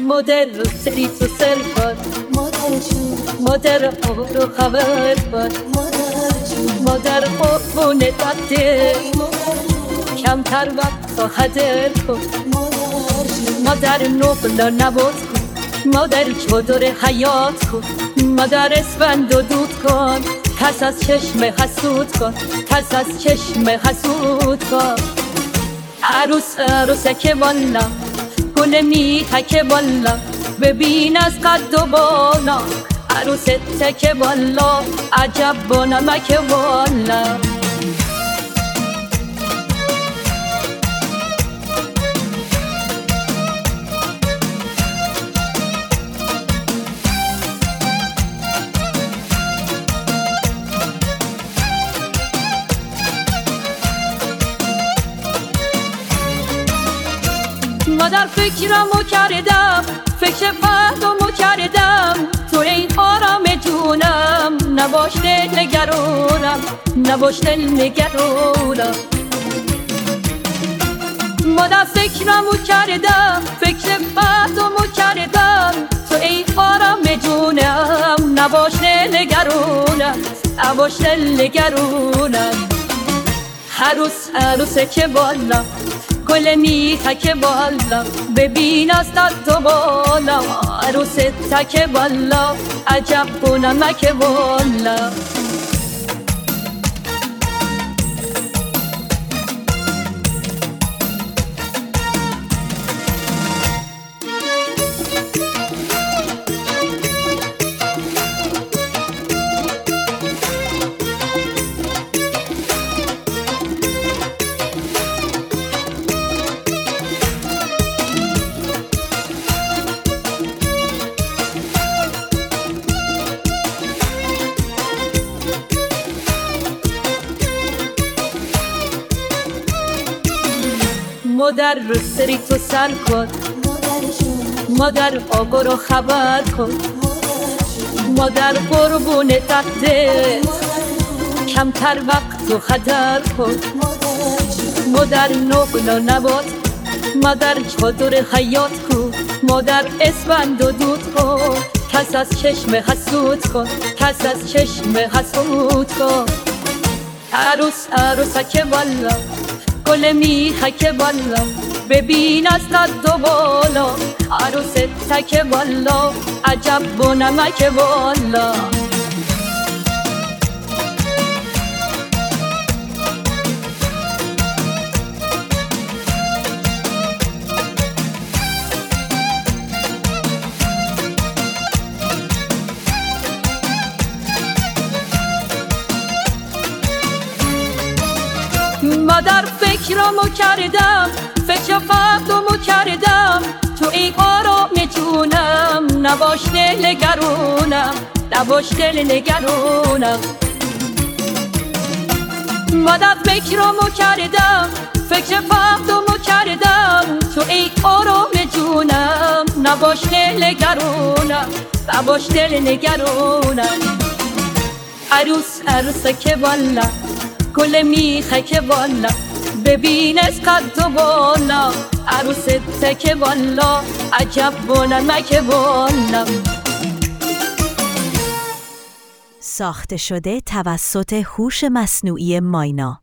مادر سری تو سر کن، مادر رو خبر کن، مادر قربونه داده کمتر وقت رو هدر کن، مادر نقل نبود کن، مادر چادر حیات کن، مادر اسفند و دود کن، کس از چشم حسود کن، کس از چشم حسود کن. عروسه که والا گل میخه که والا ببین از قد و بالا، عروسته که والا عجب با نمک والا. مادر فکرمو کردم، فکر فردمو کردم، تو این آرام جونم نباش دل نگرانم، نباش دل نگرانم. مادر فکرمو کردم، فکر فردمو کردم، تو این آرام جونم نباش دل نگرانم، نباش دل نگرانم. عروسه که بالا گل میخه که بالا ببین از قد و بالا، عروسه که بالا عجب با نمک بالا. مادر سری تو سر کن، مادر آقا رو خبر کن، مادر قربون دستت کمتر وقت و خطر کن، مادر نقل و نبات، مادر چادر حیات کن، مادر اسفند و دود کن، کس از چشم حسود کن، کس از چشم حسود کن. عروسه که والا گل میخه که بالا ببین از قد و بالا، عروسه که بالا عجب با نمک بالا. مادر فکرمو کردم، فکر فردمو کردم، تو این آرام جونم نباش دل نگرانم، نباش دل نگرانم. مادر فکرمو کردم، فکر فردمو کردم، تو این آرام جونم نباش دل نگرانم، نباش دل نگرانم. عروسه که والا گل میخه که والا ببین از قد و بالا، عروسه که والا عجب با نمک بالا. ساخته شده توسط هوش مصنوعی ماینا.